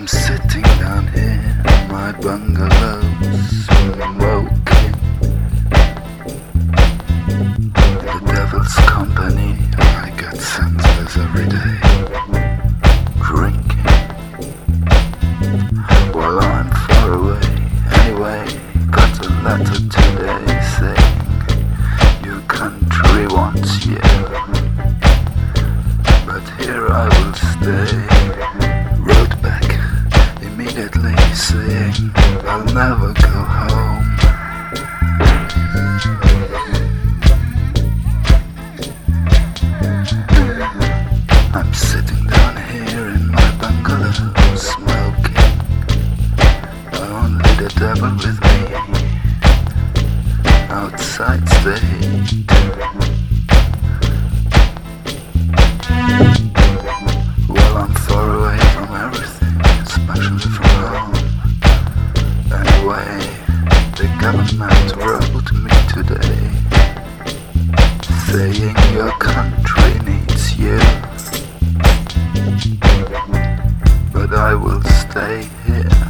sitting down here in my bungalow, smoking in the devil's company. I get senseless every day, drinking while I'm far away. Anyway, got a letter today saying your country wants you, but here I will stay. Wrote back immediately saying I'll never go home. I'm sitting down here in my bungalow, smoking, only the devil with me. Outside's the heat, well, I'm far away from everything, especially from home. Anyway, the government wrote me today saying your country needs you, but I will stay here.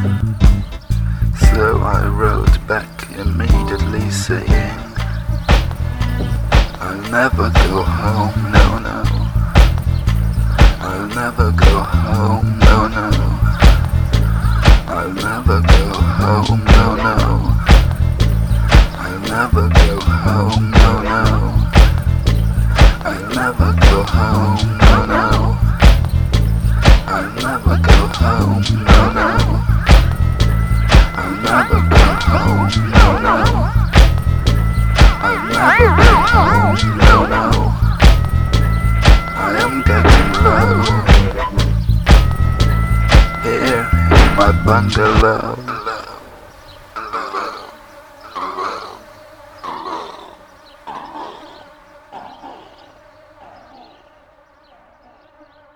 So I wrote back immediately saying I'll never go home, no, no. I'll never go home, no, no. I'll never go home, no, no. I'll never go home, no, no. I'll never go home, no, no. I'll never go home, no, no. I'll never go home, no, no. I'll never go home, no, no. I am getting low here in my bungalow.